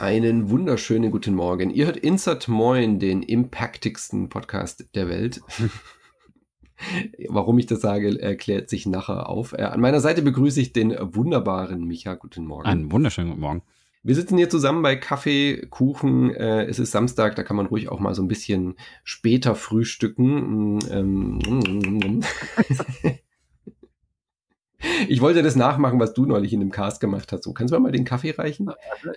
Einen wunderschönen guten Morgen. Ihr hört Insert Moin, den impactigsten Podcast der Welt. Warum ich das sage, erklärt sich nachher auf. An meiner Seite begrüße ich den wunderbaren Micha. Guten Morgen. Einen wunderschönen guten Morgen. Wir sitzen hier zusammen bei Kaffee, Kuchen. Es ist Samstag, da kann man ruhig auch mal so ein bisschen später frühstücken. Ich wollte das nachmachen, was du neulich in dem Cast gemacht hast. So, kannst du mir mal den Kaffee reichen?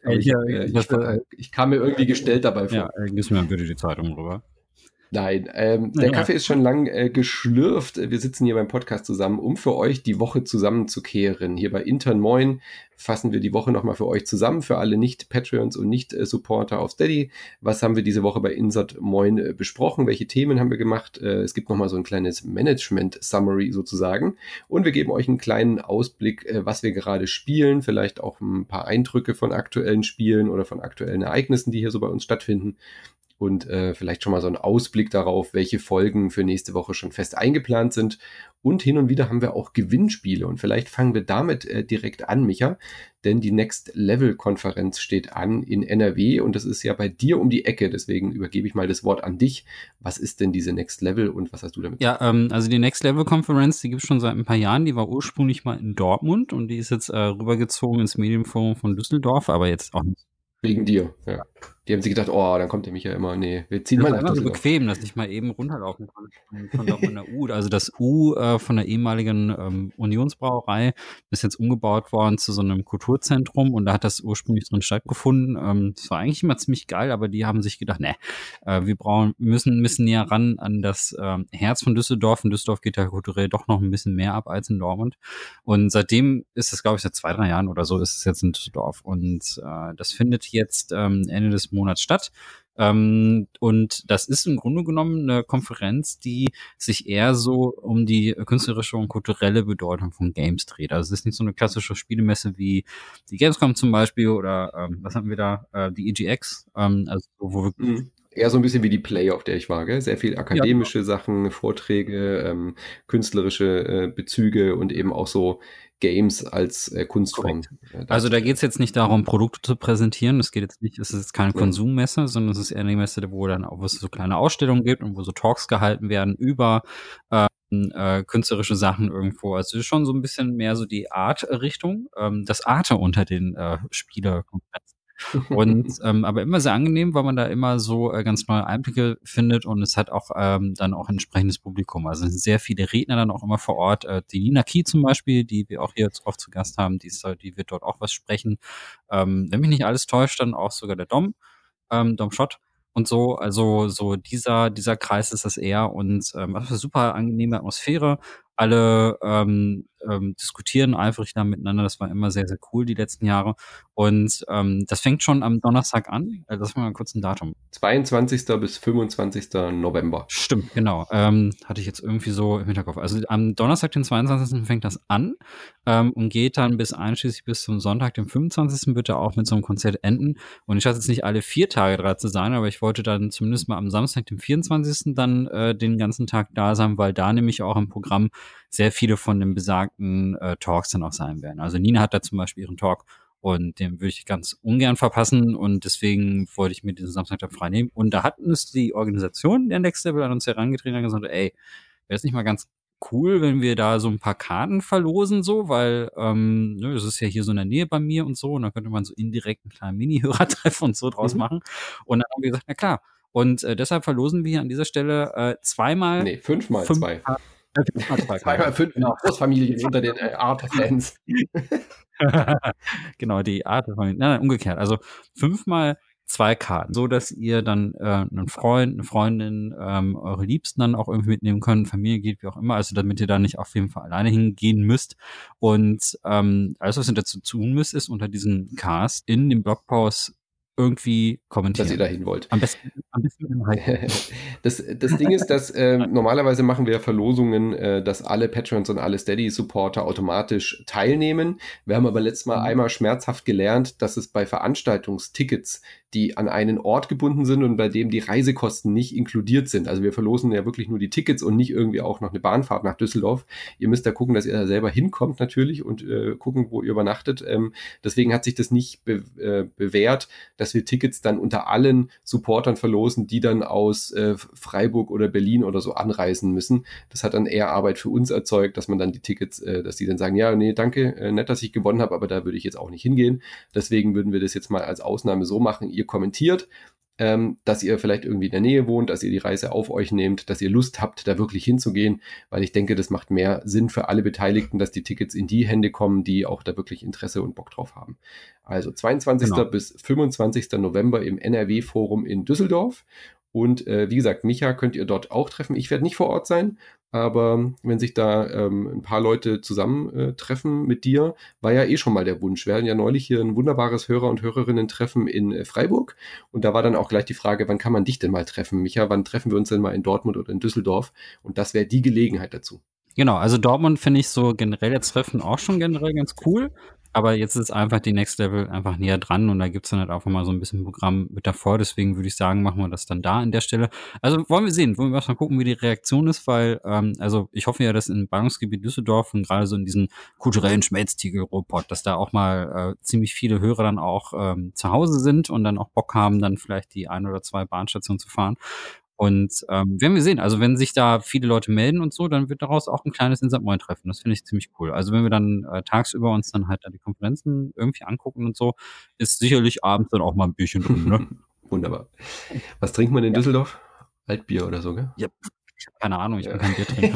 Ich kam mir irgendwie gestellt dabei vor. Ja, gibst mir bitte die Zeitung rüber. Nein, der Kaffee ist schon lang geschlürft. Wir sitzen hier beim Podcast zusammen, um für euch die Woche zusammenzukehren. Hier bei Intern Moin fassen wir die Woche nochmal für euch zusammen, für alle Nicht-Patreons und Nicht-Supporter auf Steady. Was haben wir diese Woche bei Insert Moin besprochen? Welche Themen haben wir gemacht? Es gibt nochmal so ein kleines Management-Summary sozusagen. Und wir geben euch einen kleinen Ausblick, was wir gerade spielen. Vielleicht auch ein paar Eindrücke von aktuellen Spielen oder von aktuellen Ereignissen, die hier so bei uns stattfinden. Und vielleicht schon mal so einen Ausblick darauf, welche Folgen für nächste Woche schon fest eingeplant sind. Und hin und wieder haben wir auch Gewinnspiele. Und vielleicht fangen wir damit direkt an, Micha. Denn die Next Level Konferenz steht an in NRW. Und das ist ja bei dir um die Ecke. Deswegen übergebe ich mal das Wort an dich. Was ist denn diese Next Level und was hast du damit? Ja, also die Next Level Konferenz, die gibt es schon seit ein paar Jahren. Die war ursprünglich mal in Dortmund. Und die ist jetzt rübergezogen ins Medienforum von Düsseldorf. Aber jetzt auch nicht. Wegen dir, ja. Die haben sich gedacht, oh, dann kommt der Micha immer, nee, wir ziehen mal nach Düsseldorf. Das war so bequem, dass ich mal eben runterlaufen konnte von Dortmunder U. Also das U von der ehemaligen Unionsbrauerei ist jetzt umgebaut worden zu so einem Kulturzentrum und da hat das ursprünglich drin stattgefunden. Das war eigentlich immer ziemlich geil, aber die haben sich gedacht, wir müssen näher ran an das Herz von Düsseldorf. In Düsseldorf geht ja kulturell doch noch ein bisschen mehr ab als in Dortmund. Und seitdem ist es, glaube ich, seit 2-3 Jahren oder so ist es jetzt in Düsseldorf. Und das findet jetzt Ende des Monats statt. Und das ist im Grunde genommen eine Konferenz, die sich eher so um die künstlerische und kulturelle Bedeutung von Games dreht. Also es ist nicht so eine klassische Spielemesse wie die Gamescom zum Beispiel oder was hatten wir da? Die EGX. Also wo wir eher so ein bisschen wie die Play, auf der ich war, gell? Sehr viel akademische Sachen, Vorträge, künstlerische Bezüge und eben auch so Games als Kunstform. Also da geht es jetzt nicht darum, Produkte zu präsentieren. Es ist jetzt keine Konsummesse, sondern es ist eher eine Messe, wo dann auch so kleine Ausstellungen gibt und wo so Talks gehalten werden über künstlerische Sachen irgendwo. Also es ist schon so ein bisschen mehr so die Art-Richtung, das Arte unter den Spielekonferenzen. Und aber immer sehr angenehm, weil man da immer so ganz neue Einblicke findet und es hat auch dann auch ein entsprechendes Publikum. Also es sind sehr viele Redner dann auch immer vor Ort. Die Nina Key zum Beispiel, die wir auch hier jetzt oft zu Gast haben, die wird dort auch was sprechen. Wenn mich nicht alles täuscht, dann auch sogar der Dom Schott und so. Also so dieser Kreis ist das eher und eine super angenehme Atmosphäre. Alle diskutieren eifrig da miteinander. Das war immer sehr, sehr cool die letzten Jahre. Und das fängt schon am Donnerstag an. Lass mal kurz ein Datum. 22. bis 25. November. Stimmt, genau. Hatte ich jetzt irgendwie so im Hinterkopf. Also am Donnerstag, den 22. fängt das an und geht dann einschließlich bis zum Sonntag, den 25. wird er auch mit so einem Konzert enden. Und ich schaffe jetzt nicht alle 4 Tage da zu sein, aber ich wollte dann zumindest mal am Samstag, den 24. dann den ganzen Tag da sein, weil da nämlich auch im Programm sehr viele von den besagten Talks dann auch sein werden. Also Nina hat da zum Beispiel ihren Talk und den würde ich ganz ungern verpassen und deswegen wollte ich mir diesen Samstag da frei nehmen. Und da hat uns die Organisation der Next Level an uns herangetreten und gesagt, ey, wäre es nicht mal ganz cool, wenn wir da so ein paar Karten verlosen, so, weil das ist ja hier so in der Nähe bei mir und so und da könnte man so indirekt einen kleinen Mini-Hörertreff und so draus machen. Und dann haben wir gesagt, na klar. Und deshalb verlosen wir hier an dieser Stelle 5x2. 2x5 Großfamilien unter den Arte-Fans. Genau, die Arte-Familie. Nein, umgekehrt. Also 5x2 Karten, so dass ihr dann einen Freund, eine Freundin, eure Liebsten dann auch irgendwie mitnehmen könnt, Familie geht, wie auch immer, also damit ihr da nicht auf jeden Fall alleine hingehen müsst. Und alles, was ihr dazu tun müsst, ist unter diesem Cast in dem Blogpost irgendwie kommentieren. Dass ihr dahin wollt. Am besten mit einem Hype. Das Ding ist, dass normalerweise machen wir Verlosungen, dass alle Patrons und alle Steady-Supporter automatisch teilnehmen. Wir haben aber letztes Mal einmal schmerzhaft gelernt, dass es bei Veranstaltungstickets, die an einen Ort gebunden sind und bei dem die Reisekosten nicht inkludiert sind. Also wir verlosen ja wirklich nur die Tickets und nicht irgendwie auch noch eine Bahnfahrt nach Düsseldorf. Ihr müsst da gucken, dass ihr da selber hinkommt natürlich und gucken, wo ihr übernachtet. Deswegen hat sich das nicht bewährt, dass wir Tickets dann unter allen Supportern verlosen, die dann aus Freiburg oder Berlin oder so anreisen müssen. Das hat dann eher Arbeit für uns erzeugt, dass man dann die Tickets, dass die dann sagen, ja, nee, danke, nett, dass ich gewonnen habe, aber da würde ich jetzt auch nicht hingehen. Deswegen würden wir das jetzt mal als Ausnahme so machen. Ihr kommentiert, dass ihr vielleicht irgendwie in der Nähe wohnt, dass ihr die Reise auf euch nehmt, dass ihr Lust habt, da wirklich hinzugehen, weil ich denke, das macht mehr Sinn für alle Beteiligten, dass die Tickets in die Hände kommen, die auch da wirklich Interesse und Bock drauf haben. Also 22. bis 25. November im NRW-Forum in Düsseldorf. Und wie gesagt, Micha könnt ihr dort auch treffen. Ich werde nicht vor Ort sein, aber wenn sich da ein paar Leute zusammentreffen mit dir, war ja eh schon mal der Wunsch. Wir hatten ja neulich hier ein wunderbares Hörer- und Hörerinnen-Treffen in Freiburg und da war dann auch gleich die Frage, wann kann man dich denn mal treffen? Micha, wann treffen wir uns denn mal in Dortmund oder in Düsseldorf? Und das wäre die Gelegenheit dazu. Genau, also Dortmund finde ich so generell jetzt Treffen auch schon generell ganz cool. Aber jetzt ist einfach die Next Level einfach näher dran und da gibt's dann halt auch mal so ein bisschen Programm mit davor. Deswegen würde ich sagen, machen wir das dann da an der Stelle. Also wollen wir sehen, wollen wir erstmal gucken, wie die Reaktion ist, weil also ich hoffe ja, dass im Ballungsgebiet Düsseldorf und gerade so in diesem kulturellen Schmelztiegel-Ruhrpott, dass da auch mal ziemlich viele Hörer dann auch zu Hause sind und dann auch Bock haben, dann vielleicht die 1 oder 2 Bahnstationen zu fahren. Und werden wir sehen. Also wenn sich da viele Leute melden und so, dann wird daraus auch ein kleines In St. Moin-Treffen. Das finde ich ziemlich cool. Also wenn wir dann tagsüber uns dann halt die Konferenzen irgendwie angucken und so, ist sicherlich abends dann auch mal ein Bierchen drin, ne? Wunderbar. Was trinkt man in Düsseldorf? Altbier oder so, gell? Ja, ich habe keine Ahnung, ich bin kein Biertrinker.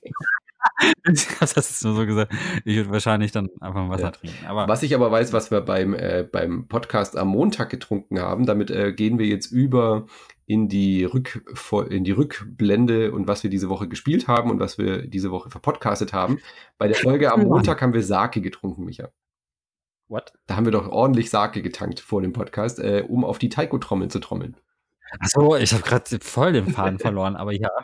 Das hast du nur so gesagt. Ich würde wahrscheinlich dann einfach ein Wasser trinken. Aber was ich aber weiß, was wir beim Podcast am Montag getrunken haben, damit gehen wir jetzt über in die Rückblende und was wir diese Woche gespielt haben und was wir diese Woche verpodcastet haben. Bei der Folge am Montag haben wir Sake getrunken, Micha. What? Da haben wir doch ordentlich Sake getankt vor dem Podcast, um auf die Taiko-Trommel zu trommeln. Achso, ich habe gerade voll den Faden verloren, aber ja.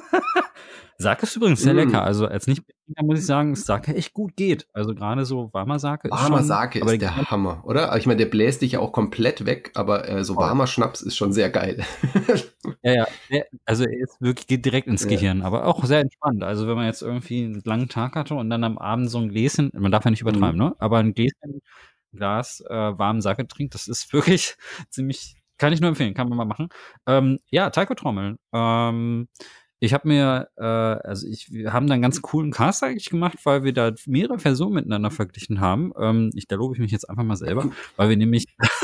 Sake ist übrigens sehr lecker. Also als Nicht-Betrinker muss ich sagen, dass Sake echt gut geht. Also gerade so warmer Sake ist schon... Warmer Sake ist der Hammer, oder? Ich meine, der bläst dich ja auch komplett weg, aber so warmer Schnaps ist schon sehr geil. Ja. Also er ist wirklich, geht direkt ins Gehirn, aber auch sehr entspannt. Also wenn man jetzt irgendwie einen langen Tag hatte und dann am Abend so ein Gläschen, man darf ja nicht übertreiben, ne? Aber ein Glas warmen Sake trinkt, das ist wirklich ziemlich, kann ich nur empfehlen, kann man mal machen. Ja, Taiko-Trommeln. Ich habe mir, wir haben da einen ganz coolen Cast eigentlich gemacht, weil wir da mehrere Versionen miteinander verglichen haben. Da lobe ich mich jetzt einfach mal selber, weil wir nämlich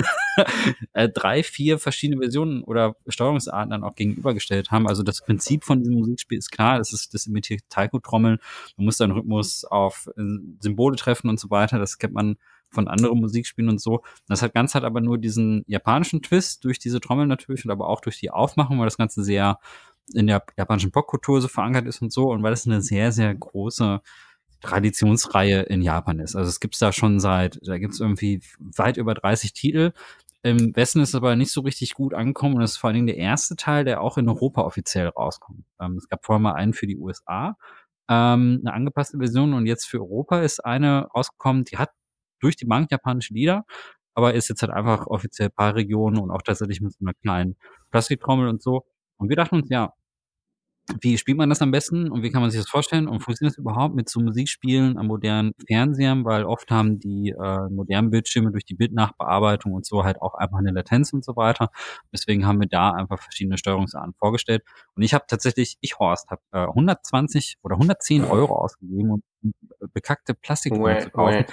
3, 4 verschiedene Versionen oder Steuerungsarten dann auch gegenübergestellt haben. Also das Prinzip von diesem Musikspiel ist klar, das imitiert Taiko-Trommeln. Man muss seinen Rhythmus auf Symbole treffen und so weiter. Das kennt man von anderen Musikspielen und so. Das Ganze hat aber nur diesen japanischen Twist durch diese Trommel natürlich und aber auch durch die Aufmachung, weil das Ganze sehr in der japanischen Popkultur so verankert ist und so und weil es eine sehr, sehr große Traditionsreihe in Japan ist. Also es gibt's da schon da gibt's irgendwie weit über 30 Titel. Im Westen ist es aber nicht so richtig gut angekommen und das ist vor allen Dingen der erste Teil, der auch in Europa offiziell rauskommt. Es gab vorher mal einen für die USA, eine angepasste Version und jetzt für Europa ist eine rausgekommen, die hat durch die Bank japanische Lieder, aber ist jetzt halt einfach offiziell ein paar Regionen und auch tatsächlich mit so einer kleinen Plastiktrommel und so. Und wir dachten uns, ja, wie spielt man das am besten und wie kann man sich das vorstellen und funktioniert das überhaupt mit so Musikspielen an modernen Fernsehern, weil oft haben die modernen Bildschirme durch die Bildnachbearbeitung und so halt auch einfach eine Latenz und so weiter. Deswegen haben wir da einfach verschiedene Steuerungsarten vorgestellt und ich habe tatsächlich, Horst, habe 120 oder 110 Euro ausgegeben, um bekackte Plastiktrommel zu kaufen.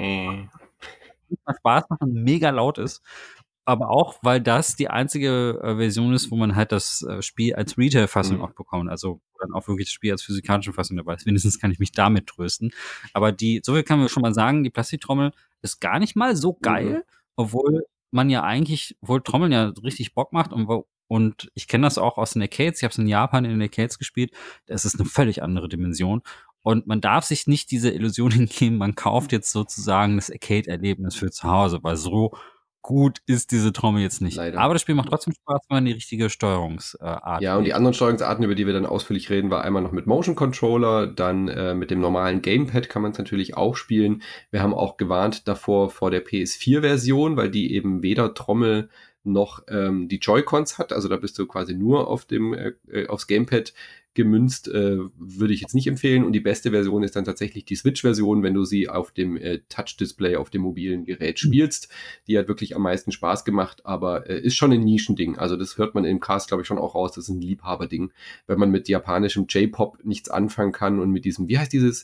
Spaß machen, mega laut ist. Aber auch, weil das die einzige Version ist, wo man halt das Spiel als Retail-Fassung auch bekommt. Also dann auch wirklich das Spiel als physikalische Fassung dabei ist. Wenigstens kann ich mich damit trösten. Aber so viel kann man schon mal sagen, die Plastiktrommel ist gar nicht mal so geil, obwohl Trommeln ja richtig Bock macht und ich kenne das auch aus den Arcades. Ich habe es in Japan in den Arcades gespielt. Das ist eine völlig andere Dimension. Und man darf sich nicht diese Illusion hingeben, man kauft jetzt sozusagen das Arcade-Erlebnis für zu Hause, weil so gut ist diese Trommel jetzt nicht. Leider. Aber das Spiel macht trotzdem Spaß, wenn man die richtige Steuerungsart Ja, und die wählt. anderen Steuerungsarten, über die wir dann ausführlich reden, war einmal noch mit Motion Controller, dann mit dem normalen Gamepad kann man es natürlich auch spielen. Wir haben auch gewarnt davor vor der PS4-Version, weil die eben weder Trommel noch die Joy-Cons hat. Also da bist du quasi nur auf dem aufs Gamepad gemünzt, würde ich jetzt nicht empfehlen. Und die beste Version ist dann tatsächlich die Switch-Version, wenn du sie auf dem Touch-Display auf dem mobilen Gerät spielst. Die hat wirklich am meisten Spaß gemacht, aber ist schon ein Nischending. Also das hört man im Cast, glaube ich, schon auch raus. Das ist ein Liebhaberding. Wenn man mit japanischem J-Pop nichts anfangen kann und mit diesem, wie heißt dieses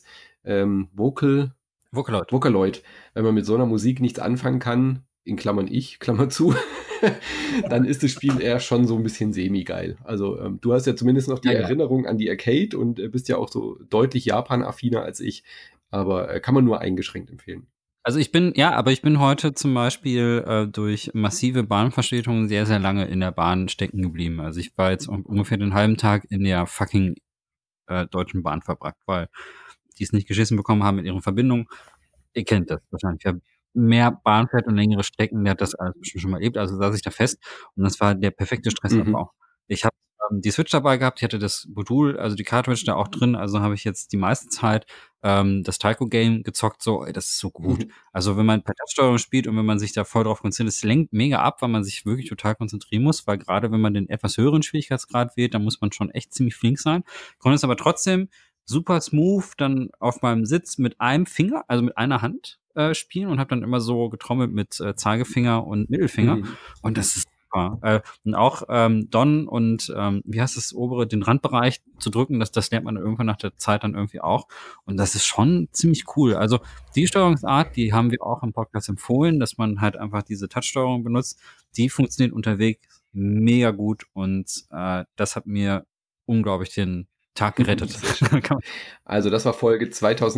Vocaloid. Wenn man mit so einer Musik nichts anfangen kann, in Klammern ich, Klammer zu, dann ist das Spiel eher schon so ein bisschen semi-geil. Also du hast ja zumindest noch die Erinnerung an die Arcade und bist ja auch so deutlich Japan-affiner als ich, aber kann man nur eingeschränkt empfehlen. Also ich bin heute zum Beispiel durch massive Bahnverspätungen sehr, sehr lange in der Bahn stecken geblieben. Also ich war jetzt ungefähr den halben Tag in der fucking Deutschen Bahn verbracht, weil die es nicht geschissen bekommen haben mit ihren Verbindungen. Ihr kennt das wahrscheinlich. Wer mehr Bahn fährt und längere Strecken, der hat das alles bestimmt schon mal erlebt. Also saß ich da fest und das war der perfekte Stressabbau. Ich habe die Switch dabei gehabt, ich hatte das Modul, also die Cartridge da auch drin, also habe ich jetzt die meiste Zeit das Taiko-Game gezockt, so, ey, das ist so gut. Also wenn man per Touchsteuerung spielt und wenn man sich da voll drauf konzentriert, es lenkt mega ab, weil man sich wirklich total konzentrieren muss, weil gerade wenn man den etwas höheren Schwierigkeitsgrad wählt, dann muss man schon echt ziemlich flink sein. Konnte es aber trotzdem super smooth dann auf meinem Sitz mit einem Finger, also mit einer Hand spielen und habe dann immer so getrommelt mit Zeigefinger und Mittelfinger. Und das ist super. Und auch Don und wie heißt das obere, den Randbereich zu drücken, das lernt man dann irgendwann nach der Zeit dann irgendwie auch. Und das ist schon ziemlich cool. Also die Steuerungsart, die haben wir auch im Podcast empfohlen, dass man halt einfach diese Touchsteuerung benutzt. Die funktioniert unterwegs mega gut und das hat mir unglaublich den Tag gerettet. Also das war Folge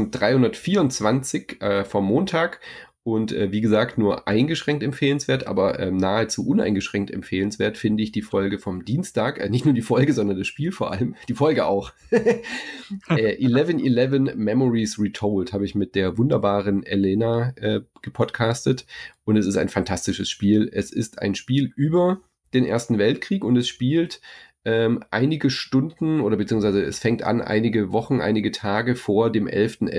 2324 vom Montag und wie gesagt nur eingeschränkt empfehlenswert, aber nahezu uneingeschränkt empfehlenswert finde ich die Folge vom Dienstag, nicht nur die Folge, sondern das Spiel vor allem, die Folge auch. 1111 Memories Retold habe ich mit der wunderbaren Elena gepodcastet und es ist ein fantastisches Spiel. Es ist ein Spiel über den Ersten Weltkrieg und es spielt einige Stunden oder beziehungsweise es fängt an einige Wochen, einige Tage vor dem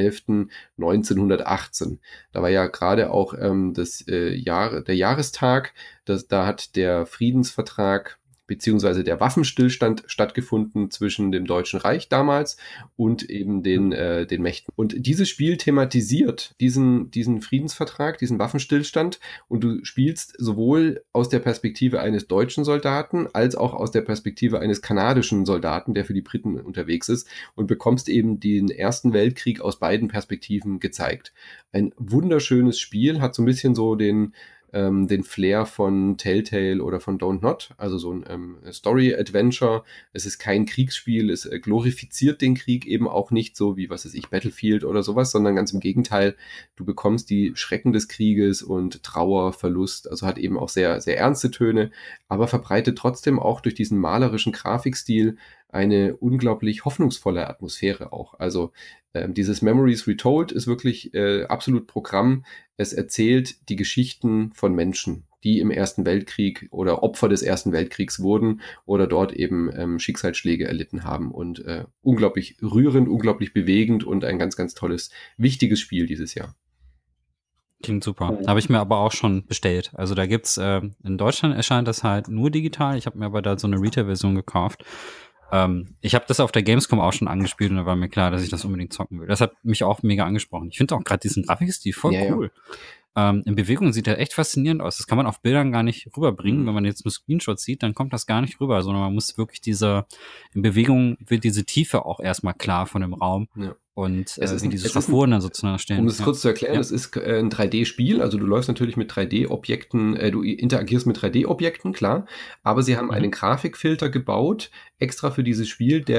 11.11.1918. Da war ja gerade auch der Jahrestag, da hat der Friedensvertrag beziehungsweise der Waffenstillstand stattgefunden zwischen dem Deutschen Reich damals und eben den Mächten. Und dieses Spiel thematisiert diesen Friedensvertrag, diesen Waffenstillstand und du spielst sowohl aus der Perspektive eines deutschen Soldaten als auch aus der Perspektive eines kanadischen Soldaten, der für die Briten unterwegs ist und bekommst eben den Ersten Weltkrieg aus beiden Perspektiven gezeigt. Ein wunderschönes Spiel, hat so ein bisschen so den Flair von Telltale oder von Don't Not, also so ein Story-Adventure. Es ist kein Kriegsspiel, es glorifiziert den Krieg eben auch nicht so wie, was weiß ich, Battlefield oder sowas, sondern ganz im Gegenteil, du bekommst die Schrecken des Krieges und Trauer, Verlust, also hat eben auch sehr, sehr ernste Töne, aber verbreitet trotzdem auch durch diesen malerischen Grafikstil eine unglaublich hoffnungsvolle Atmosphäre auch. Also dieses Memories Retold ist wirklich absolut Programm. Es erzählt die Geschichten von Menschen, die im Ersten Weltkrieg oder Opfer des Ersten Weltkriegs wurden oder dort eben Schicksalsschläge erlitten haben. Und unglaublich rührend, unglaublich bewegend und ein ganz, ganz tolles, wichtiges Spiel dieses Jahr. Klingt super. Habe ich mir aber auch schon bestellt. Also da gibt's, in Deutschland erscheint das halt nur digital. Ich habe mir aber da so eine Retail-Version gekauft. Ich habe das auf der Gamescom auch schon angespielt und da war mir klar, dass ich das unbedingt zocken will. Das hat mich auch mega angesprochen. Ich finde auch gerade diesen Grafikstil voll cool. Ja. In Bewegung sieht er echt faszinierend aus. Das kann man auf Bildern gar nicht rüberbringen. Wenn man jetzt nur Screenshots sieht, dann kommt das gar nicht rüber, sondern man muss wirklich in Bewegung wird diese Tiefe auch erstmal klar von dem Raum. Ja. Und wie diese Strukturen dann sozusagen stehen. Um das kurz zu erklären, es ist ein 3D-Spiel, also du läufst natürlich mit 3D-Objekten, du interagierst mit 3D-Objekten, klar, aber sie haben einen Grafikfilter gebaut, extra für dieses Spiel, der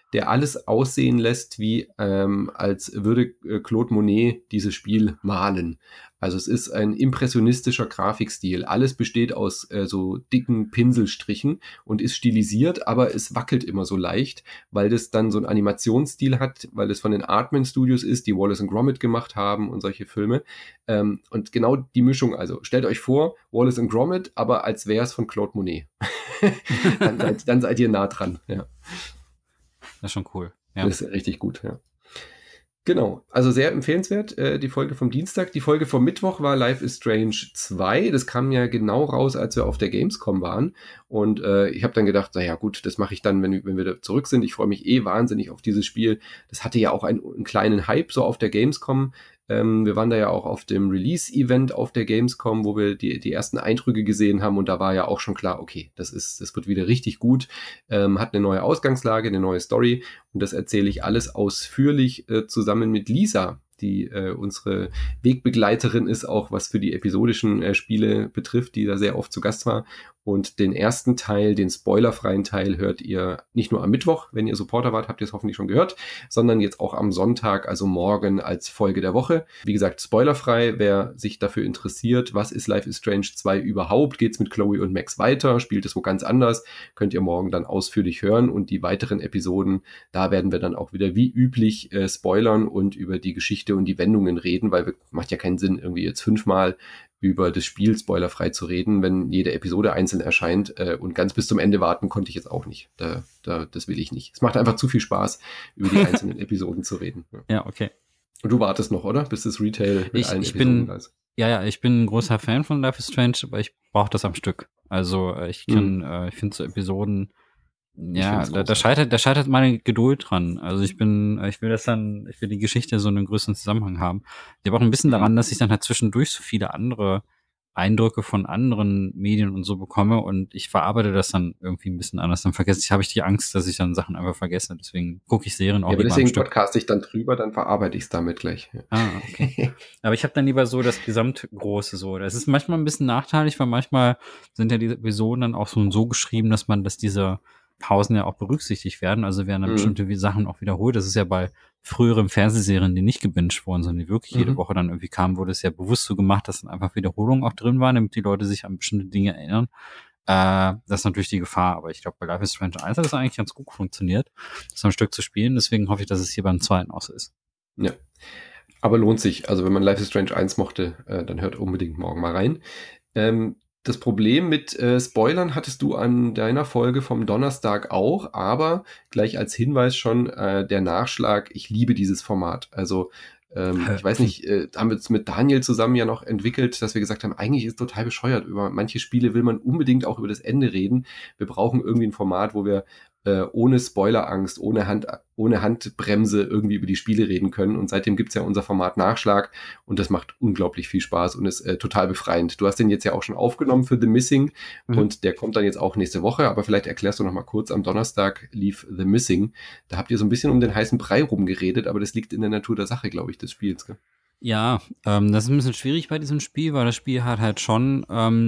der alles aussehen lässt, wie als würde Claude Monet dieses Spiel malen. Also es ist ein impressionistischer Grafikstil. Alles besteht aus so dicken Pinselstrichen und ist stilisiert, aber es wackelt immer so leicht, weil das dann so einen Animationsstil hat, weil das von den Aardman Studios ist, die Wallace and Gromit gemacht haben und solche Filme. Und genau die Mischung, also stellt euch vor, Wallace and Gromit, aber als wäre es von Claude Monet. dann seid ihr nah dran, ja. Das ist schon cool. Ja. Das ist richtig gut, ja. Genau, also sehr empfehlenswert, die Folge vom Dienstag. Die Folge vom Mittwoch war Life is Strange 2. Das kam ja genau raus, als wir auf der Gamescom waren. Und ich habe dann gedacht, naja gut, das mache ich dann, wenn wir da zurück sind. Ich freue mich wahnsinnig auf dieses Spiel. Das hatte ja auch einen kleinen Hype so auf der Gamescom. Wir waren da ja auch auf dem Release-Event auf der Gamescom, wo wir die ersten Eindrücke gesehen haben. Und da war ja auch schon klar, okay, das wird wieder richtig gut. Hat eine neue Ausgangslage, eine neue Story. Und das erzähle ich alles ausführlich zusammen mit Lisa, die unsere Wegbegleiterin ist, auch was für die episodischen Spiele betrifft, die da sehr oft zu Gast war. Und den ersten Teil, den spoilerfreien Teil, hört ihr nicht nur am Mittwoch, wenn ihr Supporter wart, habt ihr es hoffentlich schon gehört, sondern jetzt auch am Sonntag, also morgen als Folge der Woche. Wie gesagt, spoilerfrei, wer sich dafür interessiert, was ist Life is Strange 2 überhaupt, geht's mit Chloe und Max weiter, spielt es wo ganz anders, könnt ihr morgen dann ausführlich hören und die weiteren Episoden, da werden wir dann auch wieder wie üblich spoilern und über die Geschichte und die Wendungen reden, weil macht ja keinen Sinn, irgendwie jetzt 5-mal über das Spiel spoilerfrei zu reden, wenn jede Episode einzeln erscheint und ganz bis zum Ende warten konnte ich jetzt auch nicht. Das will ich nicht. Es macht einfach zu viel Spaß, über die einzelnen Episoden zu reden. Ja, okay. Und du wartest noch, oder? Bis das Retail mit allen Episoden da ist. Ja, ich bin ein großer Fan von Life is Strange, aber ich brauche das am Stück. Also ich finde so Episoden, ja, da scheitert meine Geduld dran. Also ich will die Geschichte so einen größeren Zusammenhang haben. Ich habe auch ein bisschen daran, dass ich dann halt zwischendurch so viele andere Eindrücke von anderen Medien und so bekomme und ich verarbeite das dann irgendwie ein bisschen anders. Dann habe ich die Angst, dass ich dann Sachen einfach vergesse. Deswegen gucke ich Serien auch lieber am Stück. Deswegen podcaste ich dann drüber, dann verarbeite ich es damit gleich. Ja. Okay. Aber ich habe dann lieber so das Gesamtgroße so. Das ist manchmal ein bisschen nachteilig, weil manchmal sind ja die Episoden dann auch so geschrieben, dass diese Pausen ja auch berücksichtigt werden. Also werden dann bestimmte Sachen auch wiederholt. Das ist ja bei früheren Fernsehserien, die nicht gebinged wurden, sondern die wirklich jede Woche dann irgendwie kamen, wurde es ja bewusst so gemacht, dass dann einfach Wiederholungen auch drin waren, damit die Leute sich an bestimmte Dinge erinnern. Das ist natürlich die Gefahr, aber ich glaube, bei Life is Strange 1 hat das eigentlich ganz gut funktioniert, das am Stück zu spielen. Deswegen hoffe ich, dass es hier beim zweiten auch so ist. Ja, aber lohnt sich. Also wenn man Life is Strange 1 mochte, dann hört unbedingt morgen mal rein. Das Problem mit Spoilern hattest du an deiner Folge vom Donnerstag auch, aber gleich als Hinweis schon der Nachschlag, ich liebe dieses Format. Also ich weiß nicht, haben wir es mit Daniel zusammen ja noch entwickelt, dass wir gesagt haben, eigentlich ist es total bescheuert. Über manche Spiele will man unbedingt auch über das Ende reden. Wir brauchen irgendwie ein Format, wo wir ohne Spoilerangst, ohne Handbremse irgendwie über die Spiele reden können. Und seitdem gibt's ja unser Format Nachschlag und das macht unglaublich viel Spaß und ist total befreiend. Du hast den jetzt ja auch schon aufgenommen für The Missing und der kommt dann jetzt auch nächste Woche, aber vielleicht erklärst du noch mal kurz, am Donnerstag lief The Missing. Da habt ihr so ein bisschen um den heißen Brei rumgeredet, aber das liegt in der Natur der Sache, glaube ich, des Spiels. Gell? Ja, das ist ein bisschen schwierig bei diesem Spiel, weil das Spiel hat halt schon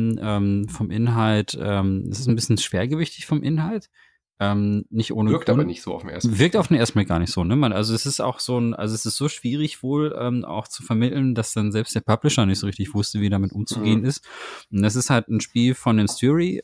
vom Inhalt, es ist ein bisschen schwergewichtig vom Inhalt. Nicht ohne Wirkt Grund. aber nicht so auf den ersten Blick. Wirkt auf den ersten Blick gar nicht so, ne? Also es ist auch es ist so schwierig wohl auch zu vermitteln, dass dann selbst der Publisher nicht so richtig wusste, wie damit umzugehen ist. Und das ist halt ein Spiel von dem Stewie,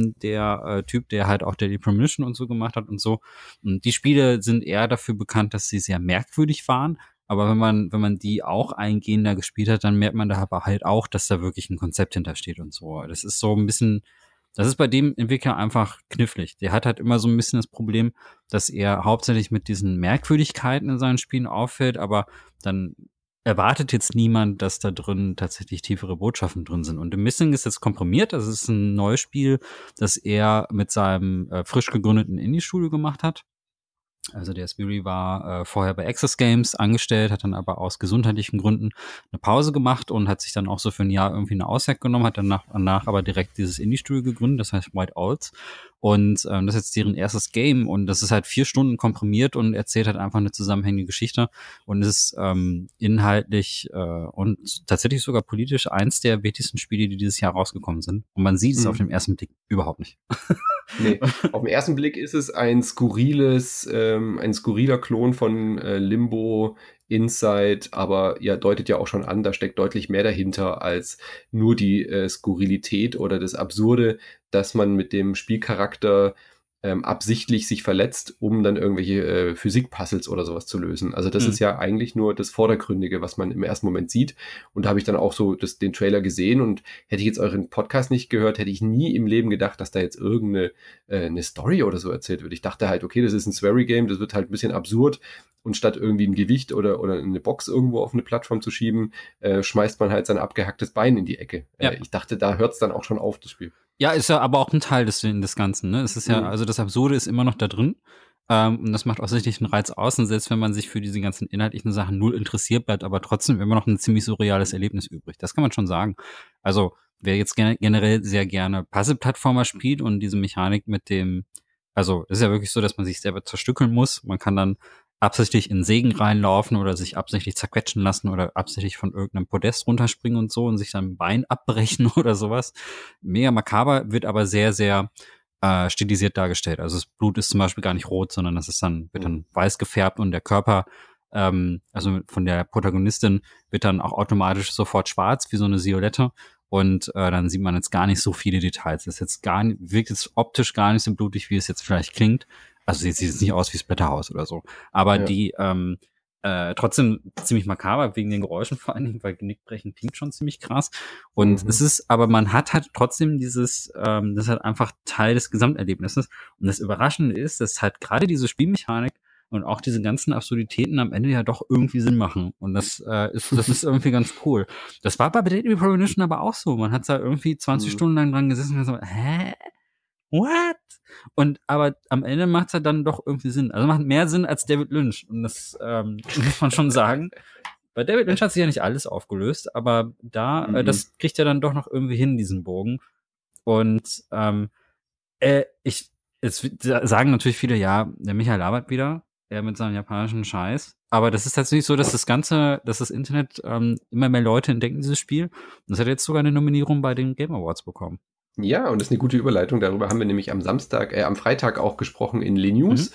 der Typ, der halt auch Deadly Premonition und so gemacht hat und so. Und die Spiele sind eher dafür bekannt, dass sie sehr merkwürdig waren. Aber wenn man die auch eingehender gespielt hat, dann merkt man da aber halt auch, dass da wirklich ein Konzept hintersteht und so. Das ist so ein bisschen, das ist bei dem Entwickler einfach knifflig. Der hat halt immer so ein bisschen das Problem, dass er hauptsächlich mit diesen Merkwürdigkeiten in seinen Spielen auffällt, aber dann erwartet jetzt niemand, dass da drin tatsächlich tiefere Botschaften drin sind. Und The Missing ist jetzt komprimiert. Das ist ein neues Spiel, das er mit seinem frisch gegründeten Indie-Studio gemacht hat. Also der Spiri war vorher bei Access Games angestellt, hat dann aber aus gesundheitlichen Gründen eine Pause gemacht und hat sich dann auch so für ein Jahr irgendwie eine Auszeit genommen, hat danach aber direkt dieses Indie-Studio gegründet, das heißt White Owls. Und das ist jetzt deren erstes Game und das ist halt 4 Stunden komprimiert und erzählt halt einfach eine zusammenhängende Geschichte und ist inhaltlich und tatsächlich sogar politisch eins der wichtigsten Spiele, die dieses Jahr rausgekommen sind. Und man sieht es auf dem ersten Blick überhaupt nicht. Nee, auf den ersten Blick ist es ein skurriler Klon von Limbo Inside, aber ja, deutet ja auch schon an, da steckt deutlich mehr dahinter als nur die Skurrilität oder das Absurde, dass man mit dem Spielcharakter absichtlich sich verletzt, um dann irgendwelche Physik-Puzzles oder sowas zu lösen. Also das ist ja eigentlich nur das Vordergründige, was man im ersten Moment sieht. Und da habe ich dann auch so den Trailer gesehen und hätte ich jetzt euren Podcast nicht gehört, hätte ich nie im Leben gedacht, dass da jetzt irgendeine eine Story oder so erzählt wird. Ich dachte halt, okay, das ist ein Swery-Game, das wird halt ein bisschen absurd und statt irgendwie ein Gewicht oder eine Box irgendwo auf eine Plattform zu schieben, schmeißt man halt sein abgehacktes Bein in die Ecke. Ja. Ich dachte, da hört es dann auch schon auf, das Spiel. Ja, ist ja aber auch ein Teil des Ganzen, ne? Es ist ja, also das Absurde ist immer noch da drin. Und das macht offensichtlich einen Reiz aus. Und selbst wenn man sich für diese ganzen inhaltlichen Sachen null interessiert, bleibt aber trotzdem immer noch ein ziemlich surreales Erlebnis übrig. Das kann man schon sagen. Also, wer jetzt generell sehr gerne Puzzle-Plattformer spielt und diese Mechanik mit dem, also, es ist ja wirklich so, dass man sich selber zerstückeln muss. Man kann dann absichtlich in Segen reinlaufen oder sich absichtlich zerquetschen lassen oder absichtlich von irgendeinem Podest runterspringen und so und sich dann ein Bein abbrechen oder sowas. Mega makaber, wird aber sehr, sehr stilisiert dargestellt. Also das Blut ist zum Beispiel gar nicht rot, sondern das ist wird dann weiß gefärbt und der Körper, also von der Protagonistin, wird dann auch automatisch sofort schwarz, wie so eine Violette. Und dann sieht man jetzt gar nicht so viele Details. Das ist jetzt wirkt jetzt optisch gar nicht so blutig, wie es jetzt vielleicht klingt. Also sieht jetzt nicht aus wie Splatterhouse oder so. Aber die trotzdem ziemlich makaber wegen den Geräuschen vor allen Dingen, weil Genickbrechen klingt schon ziemlich krass. Und es ist, aber man hat halt trotzdem das ist halt einfach Teil des Gesamterlebnisses. Und das Überraschende ist, dass halt gerade diese Spielmechanik und auch diese ganzen Absurditäten am Ende ja doch irgendwie Sinn machen. Und das ist irgendwie ganz cool. Das war bei Deadly Premonition aber auch so. Man hat da irgendwie 20 Stunden lang dran gesessen und so, what? Und aber am Ende macht es ja dann doch irgendwie Sinn. Also macht mehr Sinn als David Lynch. Und das muss man schon sagen. Bei David Lynch hat sich ja nicht alles aufgelöst, aber da, das kriegt ja dann doch noch irgendwie hin, diesen Bogen. Und jetzt sagen natürlich viele, ja, der Michael labert wieder, er mit seinem japanischen Scheiß. Aber das ist tatsächlich so, dass das Internet immer mehr Leute entdecken, dieses Spiel. Und das hat jetzt sogar eine Nominierung bei den Game Awards bekommen. Ja, und das ist eine gute Überleitung. Darüber haben wir nämlich am Freitag auch gesprochen in Le News,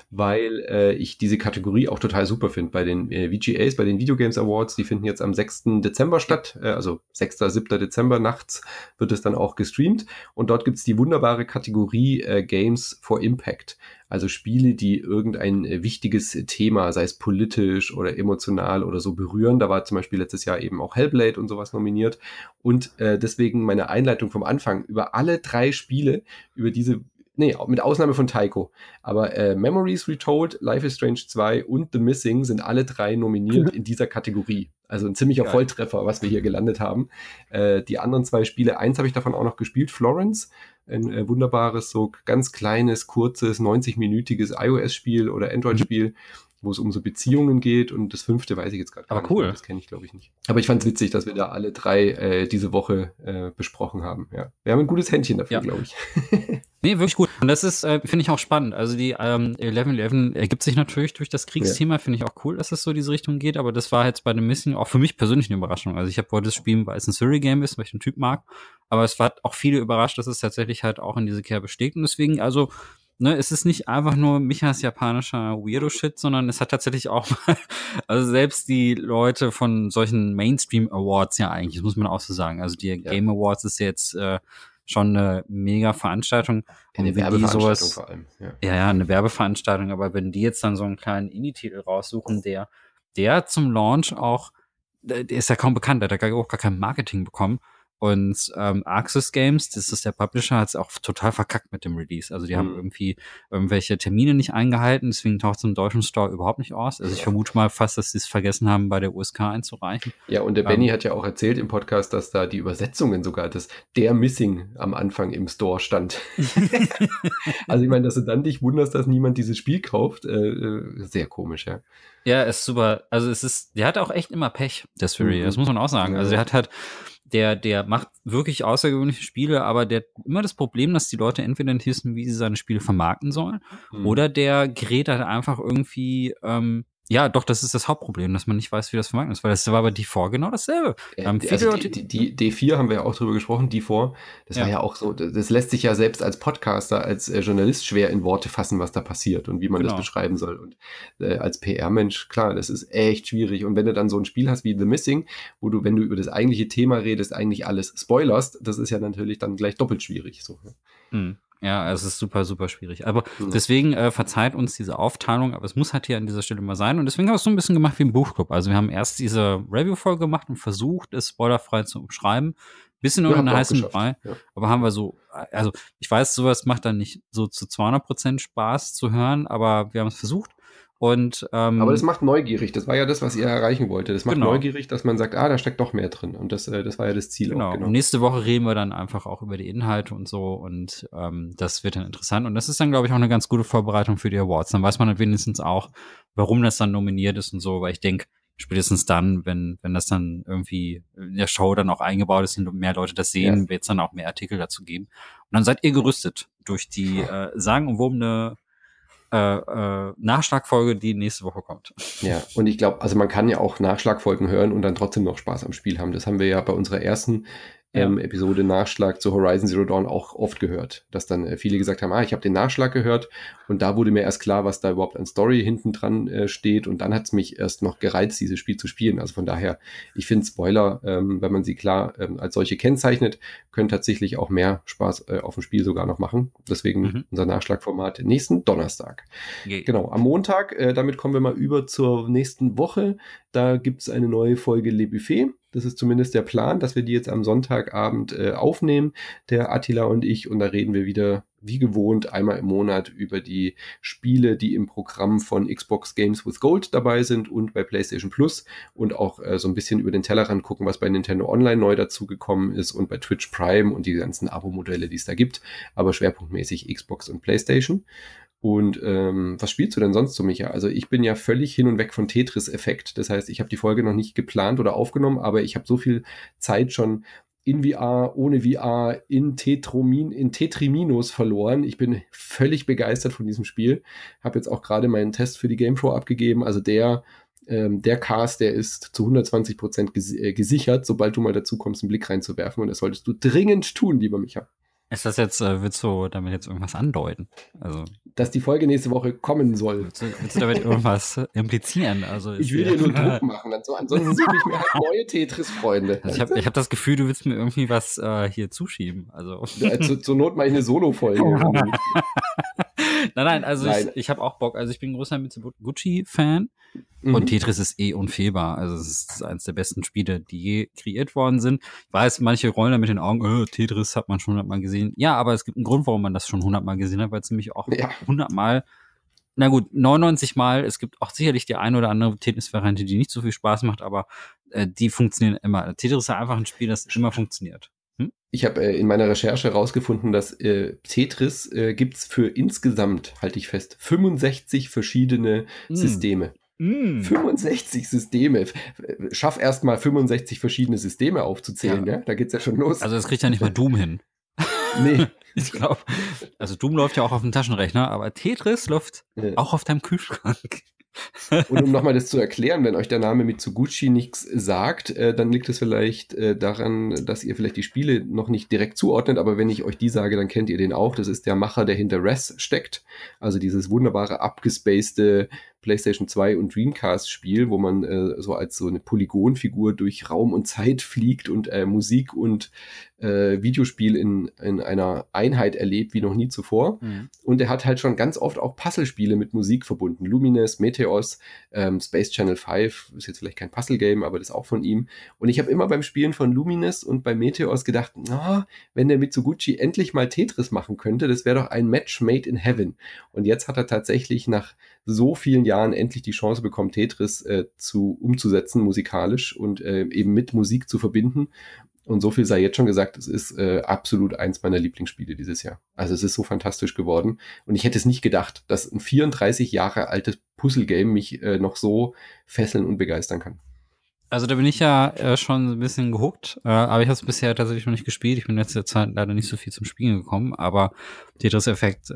weil ich diese Kategorie auch total super finde. Bei den VGAs, bei den Video Games Awards, die finden jetzt am 6. Dezember statt, also 6., 7. Dezember nachts wird es dann auch gestreamt. Und dort gibt's die wunderbare Kategorie Games for Impact. Also Spiele, die irgendein wichtiges Thema, sei es politisch oder emotional oder so, berühren. Da war zum Beispiel letztes Jahr eben auch Hellblade und sowas nominiert. Und deswegen meine Einleitung vom Anfang über alle 3 Spiele, mit Ausnahme von Taiko. Aber Memories Retold, Life is Strange 2 und The Missing sind alle 3 nominiert in dieser Kategorie. Also ein ziemlicher Volltreffer, was wir hier gelandet haben. Die anderen 2 Spiele, eins habe ich davon auch noch gespielt, Florence. Ein wunderbares, so ganz kleines, kurzes, 90-minütiges iOS-Spiel oder Android-Spiel, wo es um so Beziehungen geht. Und das 5. weiß ich jetzt gerade gar nicht. Cool. Das kenne ich, glaube ich, nicht. Aber ich fand es witzig, dass wir da alle 3 diese Woche besprochen haben. Ja. Wir haben ein gutes Händchen dafür, glaube ich. Nee, wirklich gut. Und das ist, finde ich auch spannend. Also die 11.11 ergibt sich natürlich durch das Kriegsthema, finde ich auch cool, dass es so diese Richtung geht, aber das war jetzt bei dem Missing auch für mich persönlich eine Überraschung. Also ich wollte es spielen, weil es ein Surrey-Game ist, weil ich den Typ mag, aber es hat auch viele überrascht, dass es tatsächlich halt auch in diese Kerbe steckt und deswegen, also es ist nicht einfach nur Michas japanischer Weirdo-Shit, sondern es hat tatsächlich auch mal, also selbst die Leute von solchen Mainstream-Awards ja eigentlich, das muss man auch so sagen, also die Game Awards ist jetzt schon eine mega Veranstaltung. Eine Werbeveranstaltung vor allem. Ja, eine Werbeveranstaltung, aber wenn die jetzt dann so einen kleinen Indie-Titel raussuchen, der zum Launch auch, der ist ja kaum bekannt, der hat auch gar kein Marketing bekommen. Und Arxis Games, das ist der Publisher, hat es auch total verkackt mit dem Release. Also die haben irgendwie irgendwelche Termine nicht eingehalten, deswegen taucht es im deutschen Store überhaupt nicht aus. Also ich vermute mal fast, dass sie es vergessen haben, bei der USK einzureichen. Ja, und der Benny hat ja auch erzählt im Podcast, dass da die Übersetzungen sogar, der Missing am Anfang im Store stand. Also ich meine, dass du dann dich wunderst, dass niemand dieses Spiel kauft, sehr komisch, ja. Ja, ist super. Also der hat auch echt immer Pech, der Spheri, das muss man auch sagen. Also der hat halt, der macht wirklich außergewöhnliche Spiele, aber der hat immer das Problem, dass die Leute entweder nicht wissen, wie sie seine Spiele vermarkten sollen, oder der gerät halt einfach irgendwie, Ja, doch, das ist das Hauptproblem, dass man nicht weiß, wie das vermarktet ist, weil das war bei D4 genau dasselbe. Also die D4 haben wir ja auch drüber gesprochen, D4, das war ja auch so, das lässt sich ja selbst als Podcaster, als Journalist schwer in Worte fassen, was da passiert und wie man das beschreiben soll. Und als PR-Mensch, klar, das ist echt schwierig. Und wenn du dann so ein Spiel hast wie The Missing, wo du, wenn du über das eigentliche Thema redest, eigentlich alles spoilerst, das ist ja natürlich dann gleich doppelt schwierig. So. Ja, es ist super, super schwierig. Aber deswegen verzeiht uns diese Aufteilung, aber es muss halt hier an dieser Stelle mal sein. Und deswegen haben wir es so ein bisschen gemacht wie im Buchclub. Also wir haben erst diese Review-Folge gemacht und versucht, es spoilerfrei zu umschreiben. Bisschen nur in der heißen Brei. Ja. Aber haben wir so, also ich weiß, sowas macht dann nicht so zu 200% Spaß zu hören, aber wir haben es versucht. Und, aber das macht neugierig. Das war ja das, was ihr erreichen wollte. Das macht neugierig, dass man sagt, da steckt doch mehr drin. Und das war ja das Ziel auch. Genau. Und nächste Woche reden wir dann einfach auch über die Inhalte und so. Und das wird dann interessant. Und das ist dann, glaube ich, auch eine ganz gute Vorbereitung für die Awards. Dann weiß man dann wenigstens auch, warum das dann nominiert ist und so. Weil ich denke, spätestens dann, wenn das dann irgendwie in der Show dann auch eingebaut ist und mehr Leute das sehen, wird es dann auch mehr Artikel dazu geben. Und dann seid ihr gerüstet durch die sagenumwobene Nachschlagfolge, die nächste Woche kommt. Ja, und ich glaube, also man kann ja auch Nachschlagfolgen hören und dann trotzdem noch Spaß am Spiel haben. Das haben wir ja bei unserer ersten Episode Nachschlag zu Horizon Zero Dawn auch oft gehört, dass dann viele gesagt haben, ich habe den Nachschlag gehört und da wurde mir erst klar, was da überhaupt an Story hinten dran steht und dann hat es mich erst noch gereizt, dieses Spiel zu spielen. Also von daher, ich finde Spoiler, wenn man sie klar als solche kennzeichnet, können tatsächlich auch mehr Spaß auf dem Spiel sogar noch machen. Deswegen unser Nachschlagformat nächsten Donnerstag. Genau, am Montag, damit kommen wir mal über zur nächsten Woche. Da gibt es eine neue Folge Le Buffet. Das ist zumindest der Plan, dass wir die jetzt am Sonntagabend aufnehmen, der Attila und ich. Und da reden wir wieder, wie gewohnt, einmal im Monat über die Spiele, die im Programm von Xbox Games with Gold dabei sind und bei PlayStation Plus. Und auch so ein bisschen über den Tellerrand gucken, was bei Nintendo Online neu dazugekommen ist und bei Twitch Prime und die ganzen Abo-Modelle, die es da gibt. Aber schwerpunktmäßig Xbox und PlayStation. Und was spielst du denn sonst so, Micha? Also ich bin ja völlig hin und weg von Tetris-Effekt. Das heißt, ich habe die Folge noch nicht geplant oder aufgenommen, aber ich habe so viel Zeit schon in VR, ohne VR, in Tetriminos verloren. Ich bin völlig begeistert von diesem Spiel. Habe jetzt auch gerade meinen Test für die Game Show abgegeben. Also der Cast, der ist zu 120% gesichert, sobald du mal dazu kommst, einen Blick reinzuwerfen. Und das solltest du dringend tun, lieber Micha. Ist das jetzt, willst du damit jetzt irgendwas andeuten? Also, dass die Folge nächste Woche kommen soll. Willst du damit irgendwas implizieren? Also ich will dir nur Druck machen. Ansonsten suche ich mir halt neue Tetris-Freunde. Also ich hab das Gefühl, du willst mir irgendwie was hier zuschieben. Also. Zur Not mache ich eine Solo-Folge. Nein, also ich habe auch Bock. Also ich bin ein großer Mitsuguchi-Fan. Und Tetris ist unfehlbar. Also es ist eines der besten Spiele, die je kreiert worden sind. Ich weiß, manche rollen da mit den Augen, Tetris hat man schon 100-mal gesehen. Ja, aber es gibt einen Grund, warum man das schon 100-mal gesehen hat, weil es nämlich auch 100-mal, na gut, 99-mal, es gibt auch sicherlich die eine oder andere Tetris-Variante, die nicht so viel Spaß macht, aber die funktionieren immer. Tetris ist einfach ein Spiel, das immer funktioniert. Ich habe in meiner Recherche herausgefunden, dass Tetris gibt's für insgesamt, halte ich fest, 65 verschiedene Systeme. 65 Systeme. Schaff erst mal 65 verschiedene Systeme aufzuzählen, ja? Da geht's ja schon los. Also das kriegt ja nicht mal Doom hin. Nee. Ich glaube, also Doom läuft ja auch auf dem Taschenrechner, aber Tetris läuft auch auf deinem Kühlschrank. Und um nochmal das zu erklären, wenn euch der Name Mitsuguchi nichts sagt, dann liegt es vielleicht daran, dass ihr vielleicht die Spiele noch nicht direkt zuordnet, aber wenn ich euch die sage, dann kennt ihr den auch. Das ist der Macher, der hinter Res steckt. Also dieses wunderbare, abgespacede PlayStation 2 und Dreamcast-Spiel, wo man so als so eine Polygonfigur durch Raum und Zeit fliegt und Musik und Videospiel in einer Einheit erlebt, wie noch nie zuvor. Und er hat halt schon ganz oft auch Puzzlespiele mit Musik verbunden. Lumines, Meteos, Space Channel 5, ist jetzt vielleicht kein Puzzle-Game, aber das ist auch von ihm. Und ich habe immer beim Spielen von Lumines und bei Meteos gedacht, wenn der Mitsuguchi endlich mal Tetris machen könnte, das wäre doch ein Match made in heaven. Und jetzt hat er tatsächlich nach so vielen Jahren endlich die Chance bekommen, Tetris umzusetzen musikalisch und eben mit Musik zu verbinden. Und so viel sei jetzt schon gesagt, es ist absolut eins meiner Lieblingsspiele dieses Jahr. Also es ist so fantastisch geworden. Und ich hätte es nicht gedacht, dass ein 34 Jahre altes Puzzle-Game mich noch so fesseln und begeistern kann. Also da bin ich ja schon ein bisschen gehuckt, aber ich habe es bisher tatsächlich noch nicht gespielt. Ich bin in letzter Zeit leider nicht so viel zum Spielen gekommen, aber Tetris-Effekt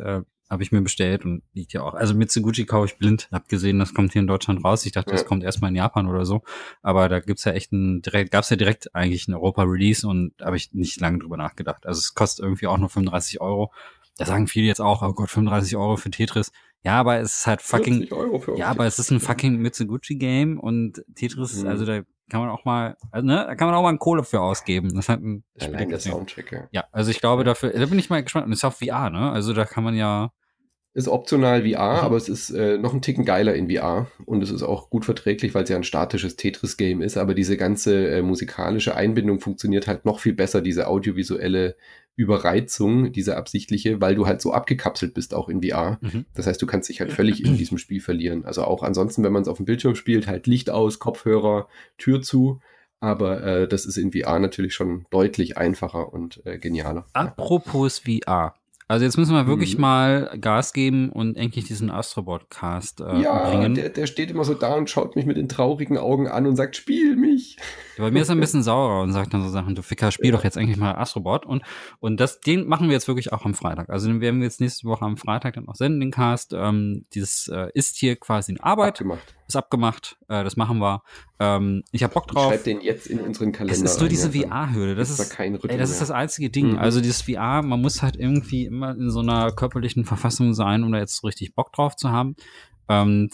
Habe ich mir bestellt und liegt ja auch. Also Mitsuguchi kaufe ich blind. Hab gesehen, das kommt hier in Deutschland raus. Ich dachte, das kommt erstmal in Japan oder so. Aber da gibt's ja echt gab's ja direkt eigentlich einen Europa-Release und da habe ich nicht lange drüber nachgedacht. Also es kostet irgendwie auch nur 35 Euro. Da sagen viele jetzt auch, oh Gott, 35 Euro für Tetris. Ja, aber es ist halt fucking, 40 Euro für ja, aber es ist ein fucking Mitsuguchi-Game und Tetris, also da kann man auch mal, also, ne, da kann man auch mal eine Kohle für ausgeben. Das hat ein Allein der Soundtrack, ja. Ja, also ich glaube dafür, da bin ich mal gespannt. Und es ist auch VR, ne? Also da kann man ja. Ist optional VR, aber es ist noch ein Ticken geiler in VR und es ist auch gut verträglich, weil es ja ein statisches Tetris-Game ist, aber diese ganze musikalische Einbindung funktioniert halt noch viel besser, diese audiovisuelle Überreizung, diese absichtliche, weil du halt so abgekapselt bist auch in VR. Das heißt, du kannst dich halt völlig in diesem Spiel verlieren. Also auch ansonsten, wenn man es auf dem Bildschirm spielt, halt Licht aus, Kopfhörer, Tür zu, aber das ist in VR natürlich schon deutlich einfacher und genialer. Apropos VR. Also jetzt müssen wir wirklich mal Gas geben und endlich diesen Astrobot-Cast bringen. Der steht immer so da und schaut mich mit den traurigen Augen an und sagt, spiel mich. Bei mir ist er ein bisschen saurer und sagt dann so Sachen, du Ficker, spiel doch jetzt eigentlich mal Astrobot. Und den machen wir jetzt wirklich auch am Freitag. Also den werden wir jetzt nächste Woche am Freitag dann auch senden, den Cast. Dieses ist hier quasi in Arbeit. Ist abgemacht. Das machen wir. Ich habe Bock drauf. Ich schreib den jetzt in unseren Kalender. Es ist nur diese VR-Hürde. Das ist das einzige Ding. Also dieses VR, man muss halt irgendwie immer in so einer körperlichen Verfassung sein, um da jetzt so richtig Bock drauf zu haben. Und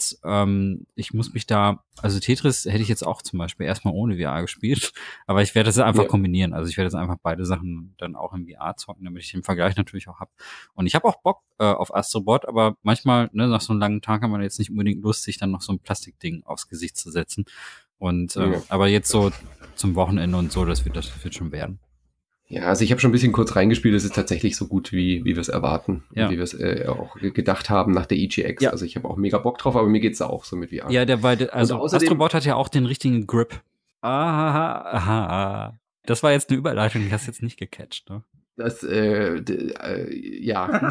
ich muss mich da, also Tetris hätte ich jetzt auch zum Beispiel erstmal ohne VR gespielt, aber ich werde das einfach kombinieren. Also ich werde jetzt einfach beide Sachen dann auch im VR zocken, damit ich den Vergleich natürlich auch habe. Und ich habe auch Bock auf Astrobot, aber manchmal, ne, nach so einem langen Tag hat man jetzt nicht unbedingt Lust, sich dann noch so ein Plastikding aufs Gesicht zu setzen. Und aber jetzt so zum Wochenende und so, das wird schon werden. Ja, also ich habe schon ein bisschen kurz reingespielt, es ist tatsächlich so gut, wie wir es erwarten und wie wir es auch gedacht haben nach der EGX. Ja. Also ich habe auch mega Bock drauf, aber mir geht's da auch so mit VR. Ja, also Astrobot hat ja auch den richtigen Grip. Aha. Das war jetzt eine Überleitung, die hast du jetzt nicht gecatcht, ne? Das, ja.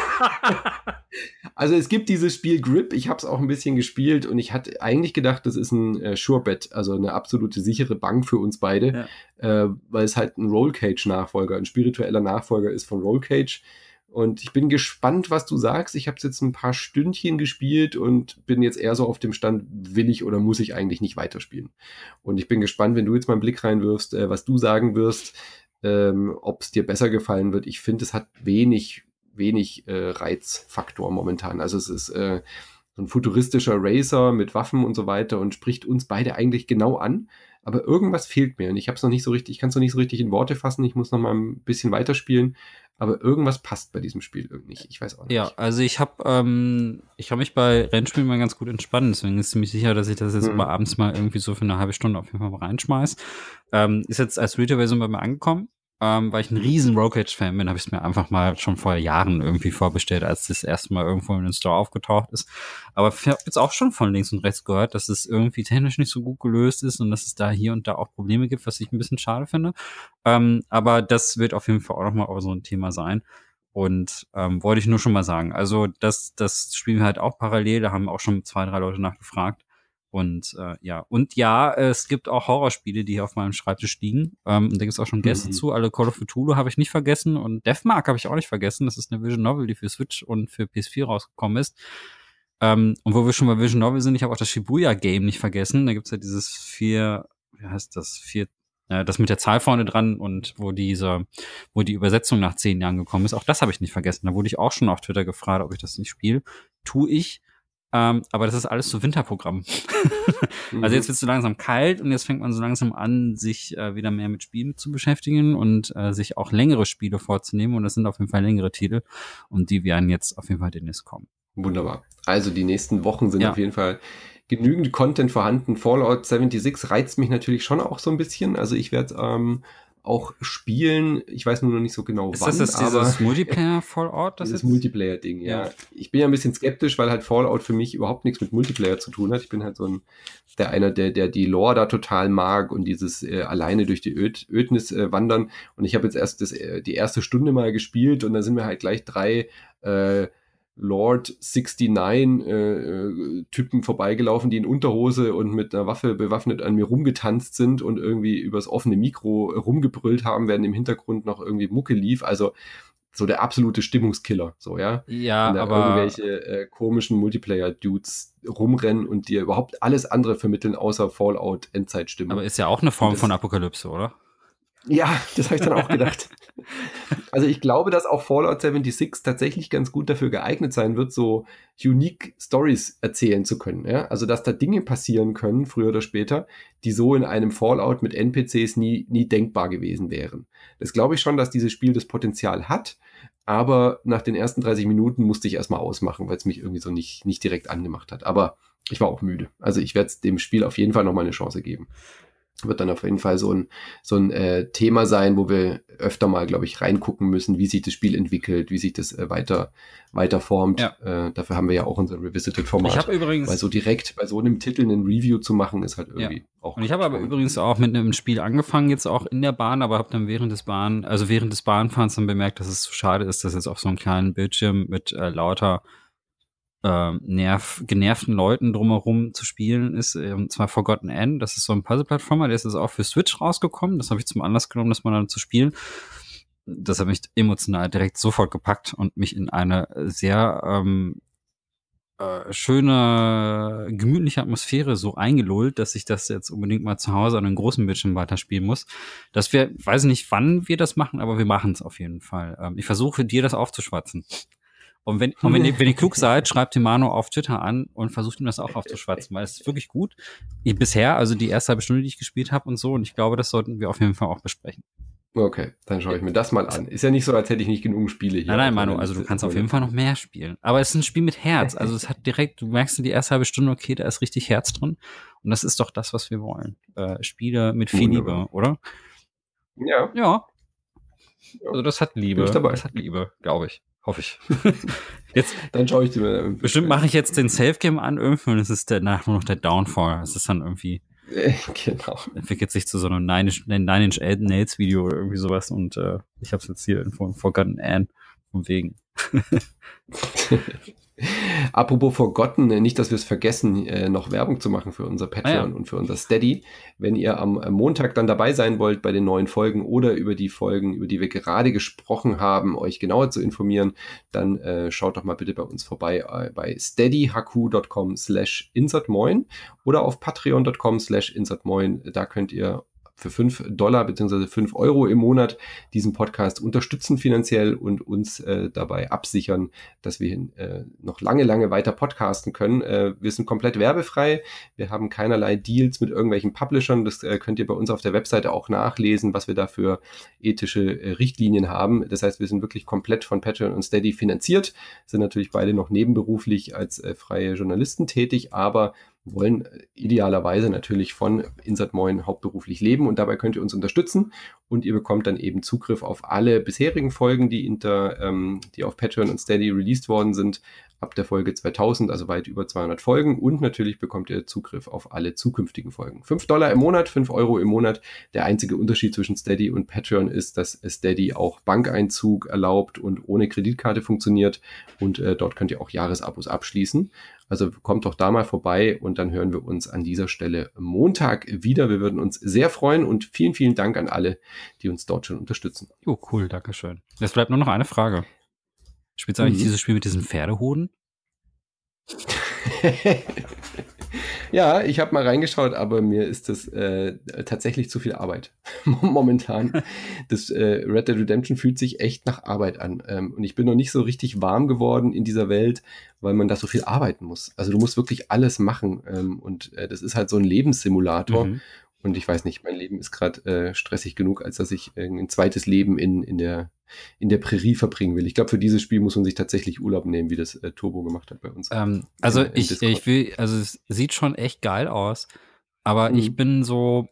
Also es gibt dieses Spiel Grip, ich habe es auch ein bisschen gespielt und ich hatte eigentlich gedacht, das ist ein Sure-Bet, also eine absolute sichere Bank für uns beide, weil es halt ein Roll-Cage-Nachfolger, ein spiritueller Nachfolger ist von Roll-Cage. Und ich bin gespannt, was du sagst. Ich habe es jetzt ein paar Stündchen gespielt und bin jetzt eher so auf dem Stand, will ich oder muss ich eigentlich nicht weiterspielen. Und ich bin gespannt, wenn du jetzt mal einen Blick reinwirfst, was du sagen wirst, ob es dir besser gefallen wird. Ich finde, es hat wenig Reizfaktor momentan. Also es ist so ein futuristischer Racer mit Waffen und so weiter und spricht uns beide eigentlich genau an. Aber irgendwas fehlt mir und ich kann es noch nicht so richtig in Worte fassen. Ich muss noch mal ein bisschen weiterspielen. Aber irgendwas passt bei diesem Spiel irgendwie nicht. Ich weiß auch nicht. Ja, also ich kann mich bei Rennspielen mal ganz gut entspannen. Deswegen ist es ziemlich sicher, dass ich das jetzt aber abends mal irgendwie so für eine halbe Stunde auf jeden Fall mal reinschmeiß. Ist jetzt als Retail-Version bei mir angekommen. Weil ich ein riesen Roll-Cage-Fan bin, habe ich es mir einfach mal schon vor Jahren irgendwie vorbestellt, als das erste Mal irgendwo in den Store aufgetaucht ist. Aber ich habe jetzt auch schon von links und rechts gehört, dass es irgendwie technisch nicht so gut gelöst ist und dass es da hier und da auch Probleme gibt, was ich ein bisschen schade finde. Aber das wird auf jeden Fall auch nochmal so ein Thema sein. Und wollte ich nur schon mal sagen. Also das spielen wir halt auch parallel, da haben auch schon 2, 3 Leute nachgefragt. Und es gibt auch Horrorspiele, die hier auf meinem Schreibtisch liegen. Und da gibt es auch schon Gäste zu. Alle Call of Cthulhu habe ich nicht vergessen und Deathmark habe ich auch nicht vergessen. Das ist eine Vision Novel, die für Switch und für PS4 rausgekommen ist. Und wo wir schon bei Vision Novel sind, ich habe auch das Shibuya-Game nicht vergessen. Da gibt's ja dieses das mit der Zahl vorne dran und wo die Übersetzung nach 10 Jahren gekommen ist. Auch das habe ich nicht vergessen. Da wurde ich auch schon auf Twitter gefragt, ob ich das nicht spiele. Tu ich. Aber das ist alles so Winterprogramm. Also jetzt wird es so langsam kalt und jetzt fängt man so langsam an, sich wieder mehr mit Spielen zu beschäftigen und sich auch längere Spiele vorzunehmen. Und das sind auf jeden Fall längere Titel und die werden jetzt auf jeden Fall demnächst kommen. Wunderbar. Also die nächsten Wochen sind auf jeden Fall genügend Content vorhanden. Fallout 76 reizt mich natürlich schon auch so ein bisschen. Also ich werde auch spielen. Ich weiß nur noch nicht so genau, wann. Ist das dieses Multiplayer-Fallout? Dieses Multiplayer-Ding, ja. Ich bin ja ein bisschen skeptisch, weil halt Fallout für mich überhaupt nichts mit Multiplayer zu tun hat. Ich bin halt so der die Lore da total mag und dieses alleine durch die Ödnis wandern. Und ich habe jetzt erst die erste Stunde mal gespielt und da sind mir halt gleich 3 Lord 69 Typen vorbeigelaufen, die in Unterhose und mit einer Waffe bewaffnet an mir rumgetanzt sind und irgendwie übers offene Mikro rumgebrüllt haben, während im Hintergrund noch irgendwie Mucke lief. Also so der absolute Stimmungskiller, so, ja. Ja, wenn da aber irgendwelche komischen Multiplayer-Dudes rumrennen und dir überhaupt alles andere vermitteln, außer Fallout-Endzeitstimmung. ist ja auch eine Form Und das- von Apokalypse, oder? Ja, das habe ich dann auch gedacht. Also ich glaube, dass auch Fallout 76 tatsächlich ganz gut dafür geeignet sein wird, so unique Stories erzählen zu können. Ja? Also dass da Dinge passieren können, früher oder später, die so in einem Fallout mit NPCs nie denkbar gewesen wären. Das glaube ich schon, dass dieses Spiel das Potenzial hat, aber nach den ersten 30 Minuten musste ich erstmal ausmachen, weil es mich irgendwie so nicht direkt angemacht hat. Aber ich war auch müde. Also ich werde dem Spiel auf jeden Fall nochmal eine Chance geben. Wird dann auf jeden Fall so ein Thema sein, wo wir öfter mal, glaube ich, reingucken müssen, wie sich das Spiel entwickelt, wie sich das weiter formt. Ja. Dafür haben wir ja auch unser Revisited-Format. Ich habe übrigens, weil so direkt bei so einem Titel einen Review zu machen, ist halt irgendwie auch. Und ich habe aber übrigens auch mit einem Spiel angefangen, jetzt auch in der Bahn, aber habe dann während des Bahnfahrens dann bemerkt, dass es zu schade ist, dass jetzt auf so einem kleinen Bildschirm mit lauter genervten Leuten drumherum zu spielen ist, und zwar Forgotten End. Das ist so ein Puzzle-Plattformer, der ist jetzt auch für Switch rausgekommen. Das habe ich zum Anlass genommen, das mal dann zu spielen. Das hat mich emotional direkt sofort gepackt und mich in eine sehr schöne, gemütliche Atmosphäre so eingelullt, dass ich das jetzt unbedingt mal zu Hause an einem großen Bildschirm weiterspielen muss. Dass wir, weiß nicht, wann wir das machen, aber wir machen es auf jeden Fall. Ich versuche dir das aufzuschwatzen. Und wenn ihr klug seid, schreibt den Manu auf Twitter an und versucht ihm das auch aufzuschwatzen, weil es ist wirklich gut. Bisher, also die erste halbe Stunde, die ich gespielt habe und so, und ich glaube, das sollten wir auf jeden Fall auch besprechen. Okay, dann schaue ich mir das mal an. Ist ja nicht so, als hätte ich nicht genug Spiele hier. Nein, Manu, also du kannst auf jeden Fall noch mehr spielen. Aber es ist ein Spiel mit Herz. Also es hat direkt, du merkst in die erste halbe Stunde, okay, da ist richtig Herz drin. Und das ist doch das, was wir wollen. Spiele mit viel Liebe, oder? Ja. Ja. Also das hat Liebe. Bin ich dabei. Das hat Liebe, glaube ich. Hoffe ich. Jetzt, dann schaue ich dir bestimmt mache ich jetzt den Safe-Game an irgendwie und es ist danach nur noch der Downfall. Es ist dann irgendwie genau. Entwickelt sich zu so einem Nine-Inch-Nails-Video oder irgendwie sowas und ich habe es jetzt hier in Forgotten Anne von wegen. Apropos Forgotten, nicht, dass wir es vergessen, noch Werbung zu machen für unser Patreon und für unser Steady. Wenn ihr am Montag dann dabei sein wollt bei den neuen Folgen oder über die Folgen, über die wir gerade gesprochen haben, euch genauer zu informieren, dann schaut doch mal bitte bei uns vorbei bei steadyhq.com/insertmoin oder auf patreon.com/insertmoin. Da könnt ihr für $5 bzw. 5 Euro im Monat diesen Podcast unterstützen finanziell und uns dabei absichern, dass wir noch lange weiter podcasten können. Wir sind komplett werbefrei. Wir haben keinerlei Deals mit irgendwelchen Publishern. Das könnt ihr bei uns auf der Webseite auch nachlesen, was wir da für ethische Richtlinien haben. Das heißt, wir sind wirklich komplett von Patreon und Steady finanziert, sind natürlich beide noch nebenberuflich als freie Journalisten tätig, aber wollen idealerweise natürlich von Insert Moin hauptberuflich leben und dabei könnt ihr uns unterstützen und ihr bekommt dann eben Zugriff auf alle bisherigen Folgen, die auf Patreon und Steady released worden sind, ab der Folge 2000, also weit über 200 Folgen und natürlich bekommt ihr Zugriff auf alle zukünftigen Folgen. $5 im Monat, 5 Euro im Monat. Der einzige Unterschied zwischen Steady und Patreon ist, dass Steady auch Bankeinzug erlaubt und ohne Kreditkarte funktioniert und dort könnt ihr auch Jahresabos abschließen. Also kommt doch da mal vorbei und dann hören wir uns an dieser Stelle Montag wieder. Wir würden uns sehr freuen und vielen Dank an alle, die uns dort schon unterstützen. Oh, cool, danke schön. Jetzt bleibt nur noch eine Frage. Spielst du eigentlich dieses Spiel mit diesen Pferdehoden? Ja, ich habe mal reingeschaut, aber mir ist das tatsächlich zu viel Arbeit momentan. Das Red Dead Redemption fühlt sich echt nach Arbeit an. Und ich bin noch nicht so richtig warm geworden in dieser Welt, weil man da so viel arbeiten muss. Also du musst wirklich alles machen. Und das ist halt so ein Lebenssimulator. Mhm. Und ich weiß nicht, mein Leben ist gerade stressig genug, als dass ich ein zweites Leben in der Prärie verbringen will. Ich glaube, für dieses Spiel muss man sich tatsächlich Urlaub nehmen, wie das Turbo gemacht hat bei uns. Also es sieht schon echt geil aus, aber ich bin so,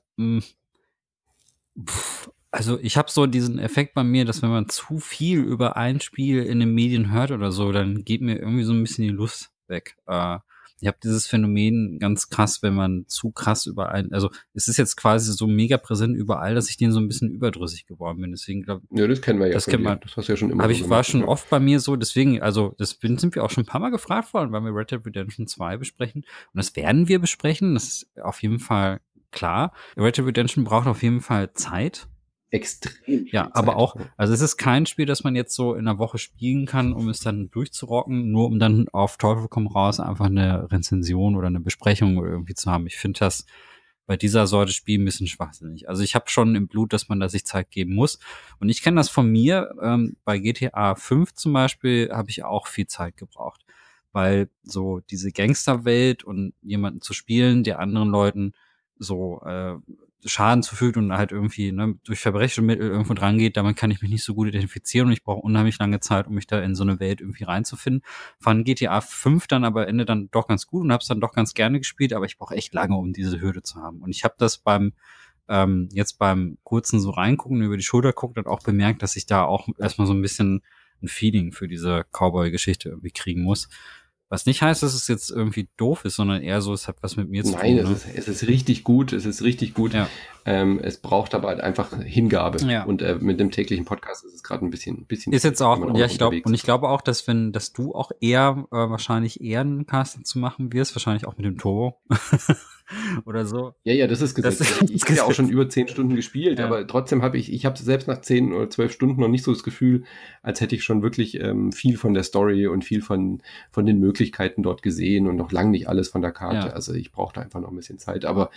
also ich habe so diesen Effekt bei mir, dass wenn man zu viel über ein Spiel in den Medien hört oder so, dann geht mir irgendwie so ein bisschen die Lust weg. Ich habe dieses Phänomen ganz krass, wenn man zu krass also es ist jetzt quasi so mega präsent überall, dass ich denen so ein bisschen überdrüssig geworden bin. Deswegen glaube ich. Ja, das kennen wir ja. Das kennt man. Das hast du ja schon immer war schon oft bei mir so, deswegen, also sind wir auch schon ein paar Mal gefragt worden, weil wir Red Dead Redemption 2 besprechen. Und das werden wir besprechen, das ist auf jeden Fall klar. Red Dead Redemption braucht auf jeden Fall Zeit. extrem Ja, viel aber Zeit. auch, also es ist kein Spiel, das man jetzt so in einer Woche spielen kann, um es dann durchzurocken, nur um dann auf Teufel komm raus einfach eine Rezension oder eine Besprechung oder irgendwie zu haben. Ich finde das bei dieser Sorte Spiel ein bisschen schwachsinnig. Also ich habe schon im Blut, dass man da sich Zeit geben muss. Und ich kenne das von mir, bei GTA 5 zum Beispiel habe ich auch viel Zeit gebraucht. Weil so diese Gangsterwelt und jemanden zu spielen, der anderen Leuten so Schaden zufügt und halt irgendwie durch Verbrechensmittel irgendwo dran geht, damit kann ich mich nicht so gut identifizieren und ich brauche unheimlich lange Zeit, um mich da in so eine Welt irgendwie reinzufinden. Fand GTA 5 dann aber Ende dann doch ganz gut und habe es dann doch ganz gerne gespielt, aber ich brauche echt lange, um diese Hürde zu haben. Und ich habe das jetzt beim kurzen so reingucken, über die Schulter gucken und auch bemerkt, dass ich da auch erstmal so ein bisschen ein Feeling für diese Cowboy-Geschichte irgendwie kriegen muss. Was nicht heißt, dass es jetzt irgendwie doof ist, sondern eher so, es hat was mit mir zu Nein, tun. Ne? es ist richtig gut, es ist richtig gut. Ja. Es braucht aber halt einfach Hingabe. Ja. Und mit dem täglichen Podcast ist es gerade ein bisschen ist jetzt auch, wenn man ja, ich glaube, unterwegs und ist. ich glaube auch, dass du auch eher wahrscheinlich eher einen Cast dazu machen wirst, wahrscheinlich auch mit dem Turbo oder so. Ja, das ist gesetzt. Das Also ich habe ja auch schon über 10 Stunden gespielt, Ja. aber trotzdem habe ich habe selbst nach 10 oder 12 Stunden noch nicht so das Gefühl, als hätte ich schon wirklich viel von der Story und viel von den Möglichkeiten dort gesehen und noch lange nicht alles von der Karte. Ja. Also ich brauchte einfach noch ein bisschen Zeit, aber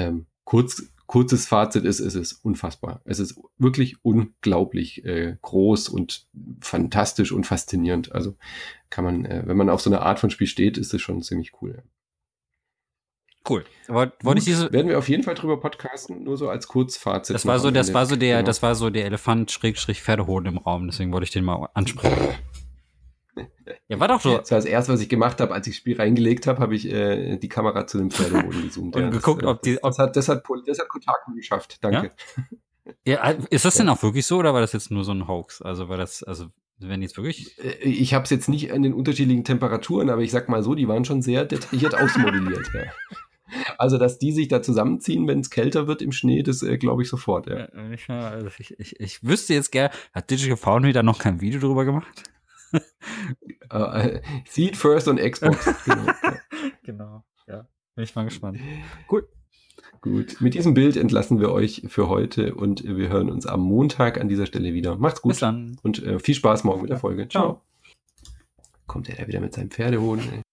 kurzes Fazit ist, es ist unfassbar. Es ist wirklich unglaublich groß und fantastisch und faszinierend. Also kann man, wenn man auf so eine Art von Spiel steht, ist es schon ziemlich cool. Ja. Cool. Aber wollte ich diese. Werden wir auf jeden Fall drüber podcasten, nur so als Kurzfazit. Das war so der Elefant-Pferdehoden im Raum, deswegen wollte ich den mal ansprechen. Ja, war doch so. Das war das erste, was ich gemacht habe, als ich das Spiel reingelegt habe, habe ich die Kamera zu dem Pferdehoden gezoomt. Und geguckt, ob die. Das hat Kotaku geschafft. Danke. Ja, ist das denn auch wirklich so oder war das jetzt nur so ein Hoax? Also wenn jetzt wirklich. Ich habe es jetzt nicht an den unterschiedlichen Temperaturen, aber ich sag mal so, die waren schon sehr detailliert ausmodelliert. Ja. Also, dass die sich da zusammenziehen, wenn es kälter wird im Schnee, das glaube ich sofort. Ja. Also ich wüsste jetzt gerne, hat Digital Foundry da noch kein Video drüber gemacht? Seed First on Xbox. Genau, ja. Bin ich mal gespannt. Cool. Gut, mit diesem Bild entlassen wir euch für heute und wir hören uns am Montag an dieser Stelle wieder. Macht's gut. Bis dann. Und viel Spaß morgen mit der Folge. Ciao. Kommt er da wieder mit seinem Pferdehoden? Ey.